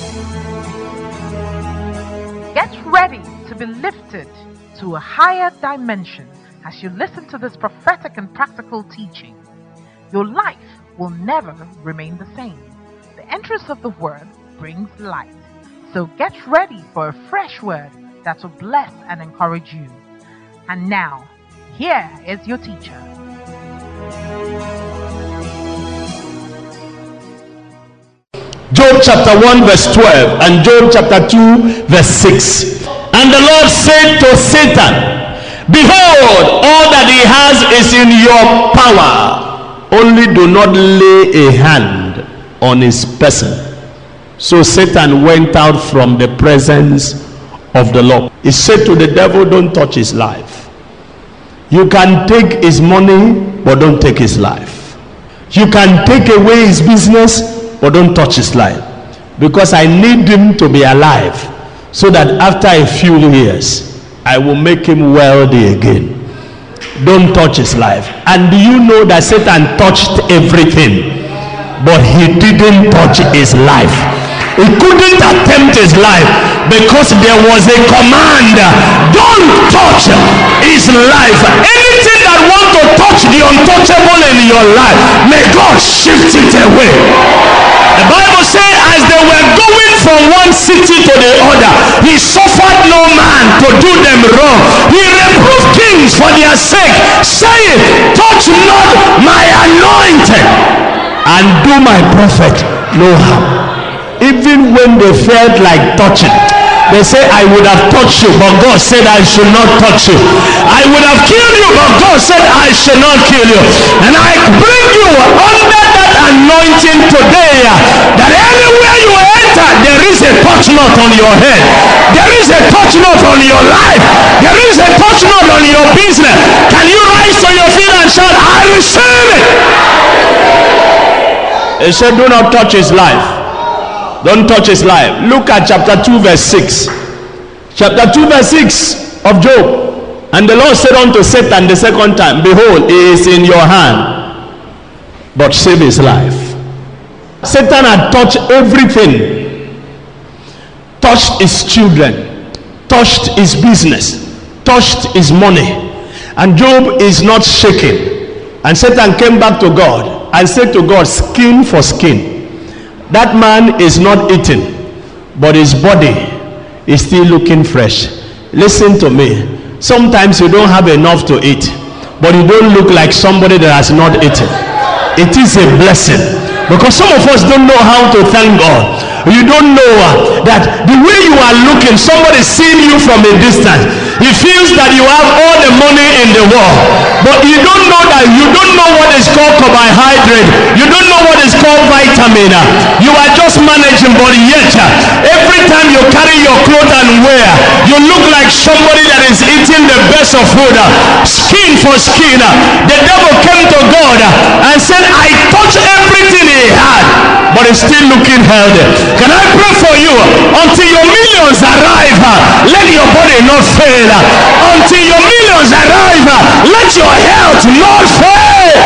Get ready to be lifted to a higher dimension as you listen to this prophetic and practical teaching. Your life will never remain the same. The entrance of the word brings light. So get ready for a fresh word that will bless and encourage you. And now, here is your teacher. Job chapter 1 verse 12 and Job chapter 2 verse 6. And the Lord said to Satan, behold, all that he has is in your power, only do not lay a hand on his person. So Satan went out from the presence of the Lord. He said to the devil, don't touch his life. You can take his money, but don't take his life. You can take away his business, but don't touch his life, because I need him to be alive, so that after a few years I will make him wealthy again. Don't touch his life. And do you know that Satan touched everything, but he didn't touch his life? He couldn't attempt his life because there was a command: don't touch his life. Anything that wants to touch the untouchable in your life, may God shift it away. The Bible says, as they were going from one city to the other, he suffered no man to do them wrong. He reproved kings for their sake, saying, touch not my anointed, and do my prophet no harm. Even when they felt like touching, they say, I would have touched you, but God said I should not touch you. I would have killed you, but God said I should not kill you. And I bring you under that anointing today, that anywhere you enter, there is a touch knot on your head, there is a touch knot on your life, there is a touch knot on your business. Can you rise to your feet and shout, I receive it? He said, do not touch his life. Don't touch his life. Look at chapter 2 verse 6. Chapter 2 verse 6 of Job. And the Lord said unto Satan the second time, behold, he is in your hand, but save his life. Satan had touched everything. Touched his children, touched his business, touched his money. And Job is not shaking. And Satan came back to God and said to God, skin for skin. That man is not eating, but his body is still looking fresh. Listen to me. Sometimes you don't have enough to eat, but you don't look like somebody that has not eaten. It is a blessing, because some of us don't know how to thank God. You don't know that the way you are looking, somebody seeing you from a distance, he feels that you have all the money in the world, but you don't know that you don't know what is called carbohydrate, you don't know what is called vitamin. You are just managing, but yet every time you carry your clothes and wear, you look like somebody that is eating the best of food, skin for skin. The devil came to God and said, I touched everything he had, but he's still looking healthy. Can I pray for you? Until your millions arrive, let your body not fail. Until your millions arrive, let your health not fail.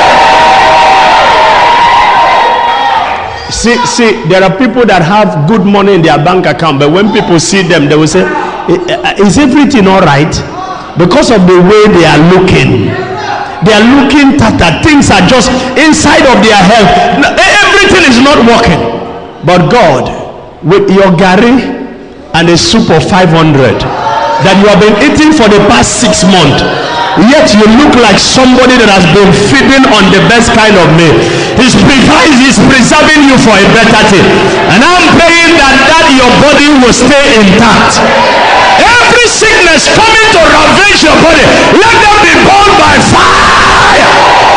See, there are people that have good money in their bank account, but when people see them, they will say, is everything all right? Because of the way they are looking. They are looking tattered. Things are just inside of their health. Everything is not working. But God, with your gari and a soup of 500 that you have been eating for the past 6 months, yet you look like somebody that has been feeding on the best kind of meal. He's preserving you for a better thing. And I'm praying that your body will stay intact. Every sickness coming to ravage your body, let them be burned by fire.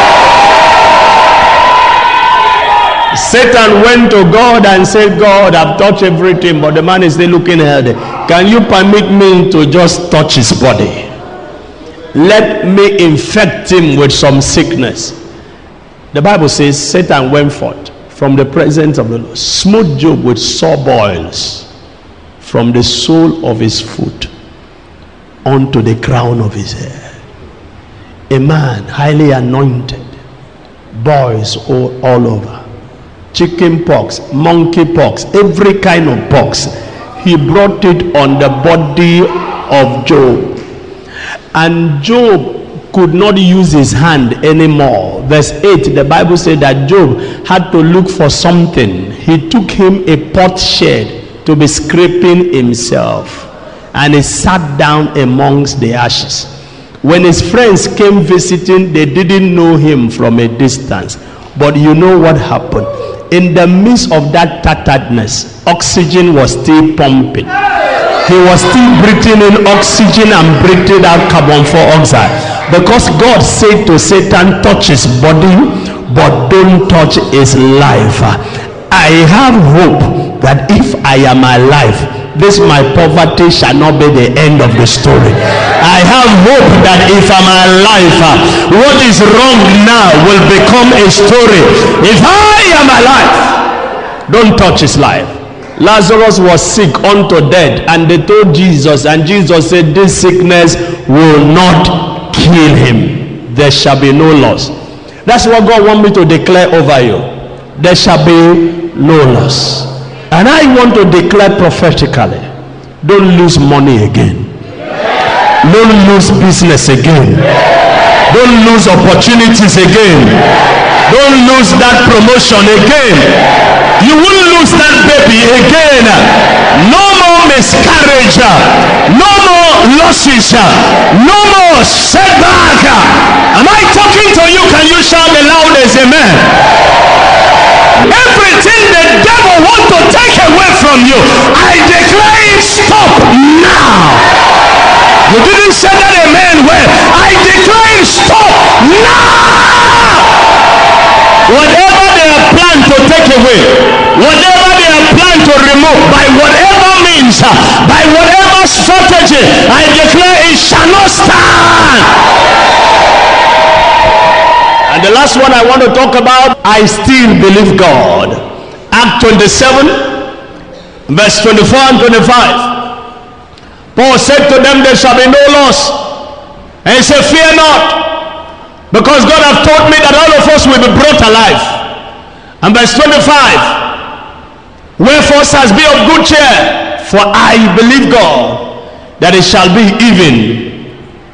Satan went to God and said, God, I've touched everything, but the man is still looking healthy. Can you permit me to just touch his body? Let me infect him with some sickness. The Bible says Satan went forth from the presence of the Lord, smote Job with sore boils from the sole of his foot onto the crown of his head. A man highly anointed, boils all over, chicken pox, monkey pox, every kind of pox. He brought it on the body of Job. And Job could not use his hand anymore. Verse 8, the Bible said that Job had to look for something. He took him a potsherd to be scraping himself, and he sat down amongst the ashes. When his friends came visiting, they didn't know him from a distance. But you know what happened? In the midst of that tatteredness, oxygen was still pumping. He was still breathing in oxygen and breathing out carbon dioxide, because God said to Satan, touch his body, but don't touch his life. I have hope that if I am alive, this my poverty shall not be the end of the story. I have hope that if I'm alive, what is wrong now will become a story. If I am alive, don't touch his life. Lazarus was sick unto death, and they told Jesus, and Jesus said, this sickness will not kill him. There shall be no loss. That's what God wants me to declare over you. There shall be no loss. And I want to declare prophetically, don't lose money again. Don't lose business again. Don't lose opportunities again. Don't lose that promotion again. You won't lose that baby again. No more miscarriage. No more losses. No more setback. Am I talking to you? Can you shout the loudest amen? Everything the devil wants to take away from you, I declare it stop now. You didn't say that amen well. I declare it stop now. Whatever they are planned to take away, whatever they are planned to remove, by whatever means, by whatever strategy, I declare it shall not stand. And the last one I want to talk about, I still believe God. Act 27, verse 24 and 25. Paul said to them, there shall be no loss. And he said, fear not, because God hath told me that all of us will be brought alive. And verse 25, wherefore says, be of good cheer, for I believe God, that it shall be even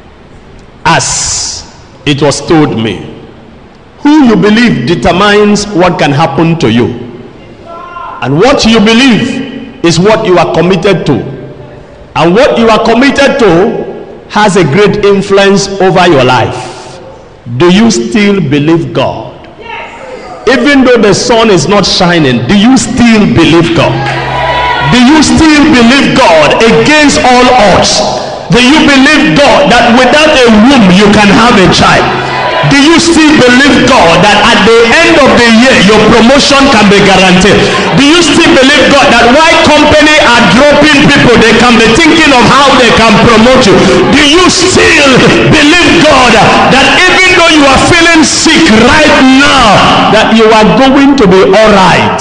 as it was told me. Who you believe determines what can happen to you. And what you believe is what you are committed to. And what you are committed to has a great influence over your life. Do you still believe God? Even though the sun is not shining, do you still believe God? Do you still believe God against all odds? Do you believe God that without a womb you can have a child? Do you still believe God that at the end of the year your promotion can be guaranteed? Do you still believe God that while company are dropping people, they can be thinking of how they can promote you? Do you still believe God that even though you are feeling sick right now, that you are going to be all right?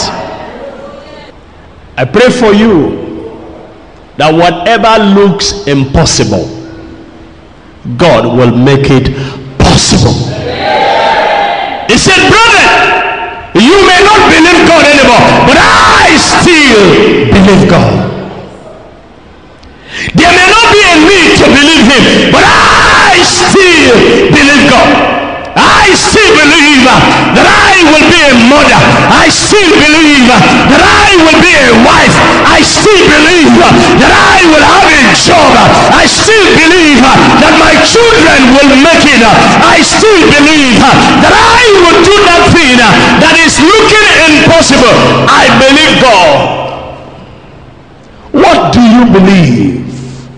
I pray for you that whatever looks impossible, God will make it possible. He said, brother, you may not believe God anymore, but I still believe God. There may not be a need to believe him, but I still believe God. I still believe that I will be a mother. I still believe that I will be a wife. I still believe that I will have a job. I still believe that my children will make it. I still believe that I will do that thing that is looking impossible. I believe God. What do you believe?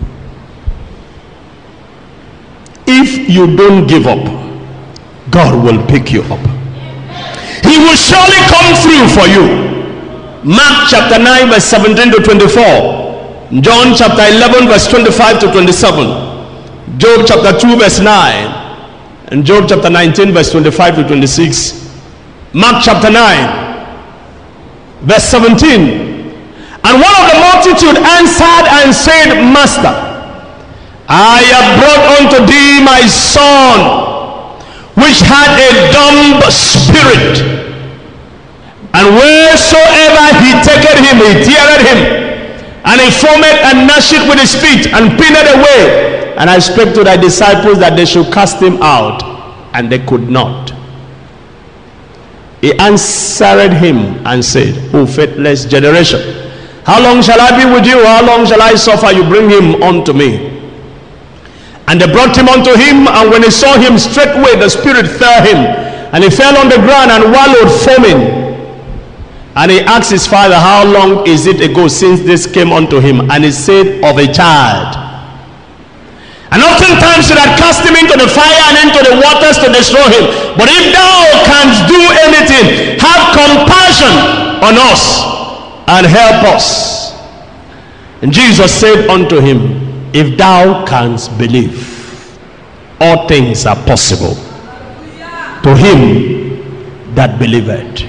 If you don't give up, God will pick you up. He will surely come through for you. Mark chapter 9 verse 17 to 24. John chapter 11 verse 25 to 27. Job chapter 2 verse 9. And Job chapter 19 verse 25 to 26. Mark chapter 9 verse 17. And one of the multitude answered and said, Master, I have brought unto thee my son, which had a dumb spirit, And wheresoever he taketh him, he teareth him, and he formeth and gnasheth with his feet, and pinned away. And I spake to thy disciples that they should cast him out, and they could not. He answered him and said, O faithless generation, how long shall I be with you? How long shall I suffer you? Bring him unto me. And they brought him unto him, and when he saw him, straightway the spirit fell him, and he fell on the ground and wallowed foaming. And he asked his father, how long is it ago since this came unto him? And he said, of a child. And oftentimes they had cast him into the fire and into the waters to destroy him. But if thou canst do anything, have compassion on us and help us. And Jesus said unto him, if thou canst believe, all things are possible to him that believeth.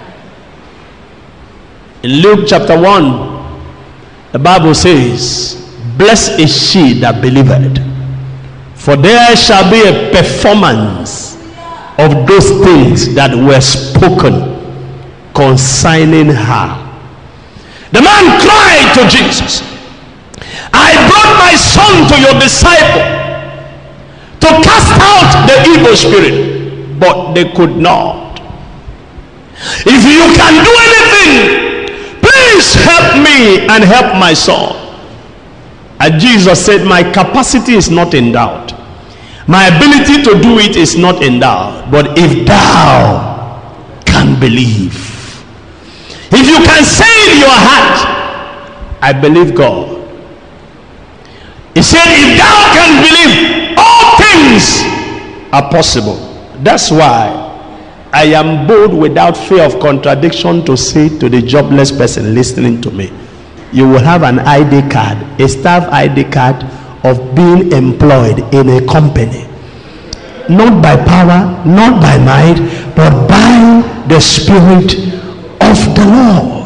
In Luke chapter 1, the Bible says, blessed is she that believeth, for there shall be a performance of those things that were spoken concerning her. The man cried to Jesus, I brought my son to your disciple to cast out the evil spirit, but they could not. If you can do anything, please help me and help my son. And Jesus said, my capacity is not in doubt. My ability to do it is not in doubt. But if thou can believe, if you can say in your heart, I believe God. He said, if thou can believe, all things are possible. That's why I am bold without fear of contradiction to say to the jobless person listening to me, you will have an ID card, a staff ID card of being employed in a company. Not by power, not by might, but by the Spirit of the Lord.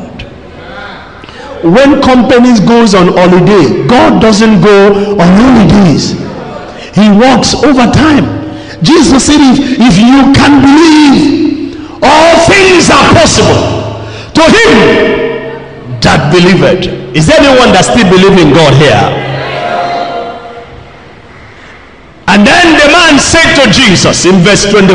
When companies goes on holiday, God doesn't go on holidays. He works overtime. Jesus said, if you can believe, all things are possible to him that believeth. Is there anyone that still believes in God here? And then the man said to Jesus in verse 24,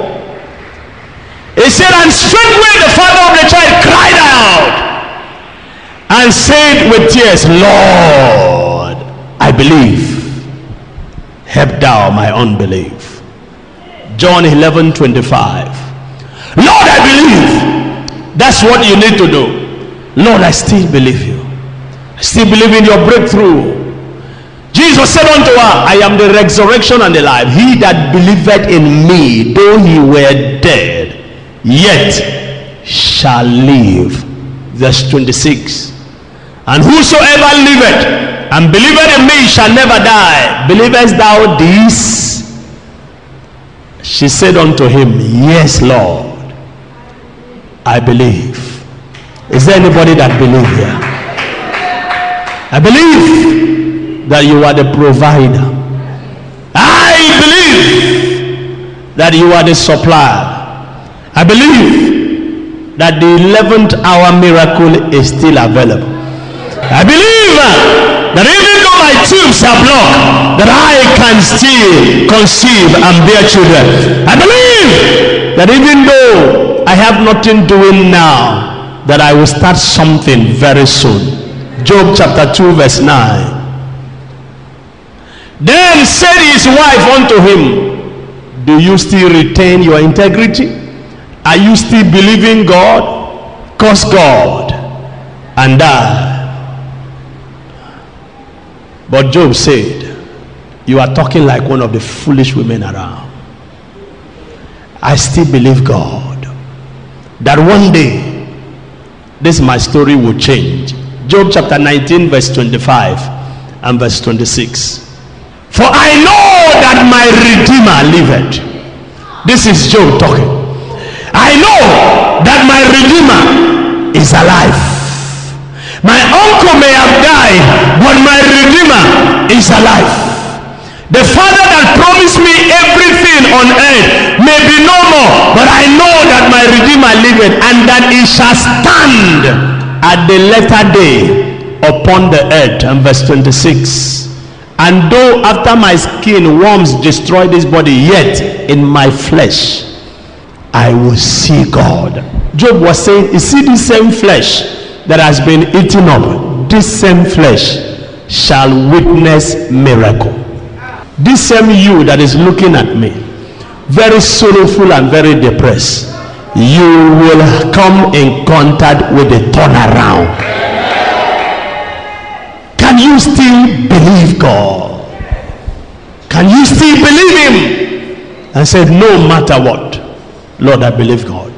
he said, and straightway the father of the child cried out and said with tears, Lord, I believe, help thou my unbelief. John 11:25. Lord, I believe. That's what you need to do. Lord, I still believe you. I still believe in your breakthrough. Jesus said unto her, I am the resurrection and the life. He that believeth in me, though he were dead, yet shall live. Verse 26. And whosoever liveth and believeth in me shall never die. Believest thou this? She said unto him, yes, Lord, I believe. Is there anybody that believes here? I believe that you are the provider. I believe that you are the supplier. I believe that the 11th hour miracle is still available. I believe that even though my tubes are blocked, that I can still conceive and bear children. I believe that even though I have nothing doing now, that I will start something very soon. Job chapter 2 verse 9. Then said his wife unto him, do you still retain your integrity? Are you still believing God? Curse God and die. But Job said, you are talking like one of the foolish women around. I still believe God that one day this my story will change. Job chapter 19 verse 25 and verse 26. For I know that my Redeemer liveth. This is Job talking. I know that my Redeemer is alive. My uncle may have died, but my Redeemer is alive. The Father that promised me everything on earth may be no more, but I know that my Redeemer liveth, and that he shall stand at the latter day upon the earth. And verse 26. And though after my skin worms destroy this body, yet in my flesh I will see God. Job was saying, you see this same flesh that has been eaten up, this same flesh shall witness miracle. This same you that is looking at me, very sorrowful and very depressed, you will come in contact with a turnaround. Can you still believe God? Can you still believe him? And said, no matter what, Lord, I believe God.